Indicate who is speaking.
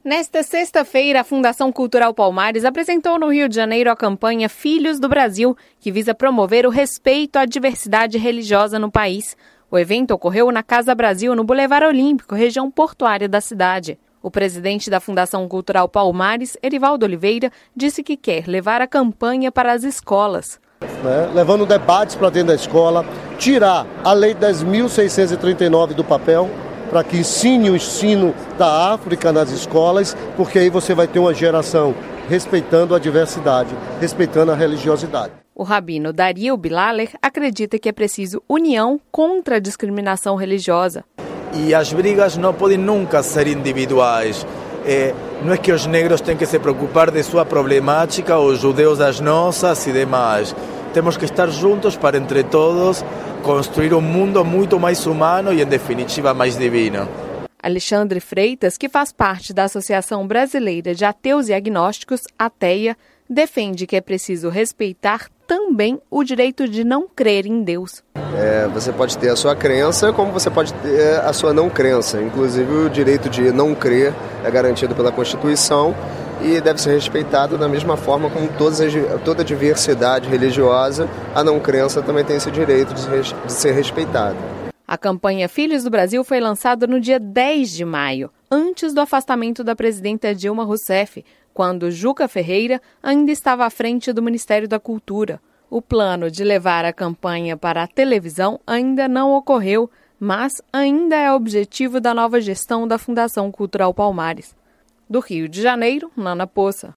Speaker 1: Nesta sexta-feira, a Fundação Cultural Palmares apresentou no Rio de Janeiro a campanha Filhos do Brasil, que visa promover o respeito à diversidade religiosa no país. O evento ocorreu na Casa Brasil, no Boulevard Olímpico, região portuária da cidade. O presidente da Fundação Cultural Palmares, Erivaldo Oliveira, disse que quer levar a campanha para as escolas.
Speaker 2: Levando debates para dentro da escola, tirar a Lei 10.639 do papel, para que ensine o ensino da África nas escolas, porque aí você vai ter uma geração respeitando a diversidade, respeitando a religiosidade.
Speaker 1: O rabino Dario Bilaler acredita que é preciso união contra a discriminação religiosa.
Speaker 3: E as brigas não podem nunca ser individuais. Não é que os negros têm que se preocupar de sua problemática, os judeus das nossas e demais. Temos que estar juntos para, entre todos, construir um mundo muito mais humano e, em definitiva, mais divino.
Speaker 1: Alexandre Freitas, que faz parte da Associação Brasileira de Ateus e Agnósticos, ATEA, defende que é preciso respeitar também o direito de não crer em Deus.
Speaker 4: Você pode ter a sua crença, como você pode ter a sua não crença. Inclusive, o direito de não crer é garantido pela Constituição e deve ser respeitado da mesma forma como toda a diversidade religiosa. A não crença também tem esse direito de ser respeitada.
Speaker 1: A campanha Filhos do Brasil foi lançada no dia 10 de maio, antes do afastamento da presidenta Dilma Rousseff, quando Juca Ferreira ainda estava à frente do Ministério da Cultura. O plano de levar a campanha para a televisão ainda não ocorreu, mas ainda é objetivo da nova gestão da Fundação Cultural Palmares. Do Rio de Janeiro, Nana Poça.